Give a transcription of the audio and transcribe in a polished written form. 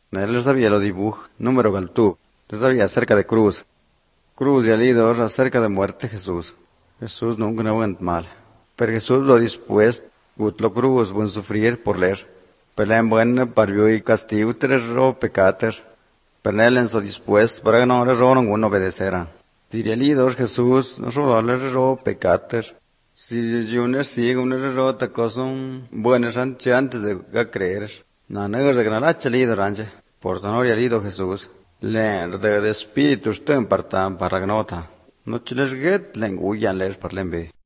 Él sabía lo dibuj, número galtú. Él sabía acerca de cruz. Cruz y alidor acerca de muerte Jesús. Jesús nunca no went mal. Pero Jesús lo dispuesto, gut lo cruz, buen sufrir por leer. Pero en buen parvió y castigo tres ro pecater. Pero él en su dispuesto para que no le ro ninguno obedecera. Diría alidor Jesús, no ro le ro pecater. Si yo no sigo una ro te coson buenas antes de creer. No, no es de granada lido ranche. Por tanor y alido Jesús. Len de espíritu usted en partan para gnota. No chiles get lenguyan leer parlembe.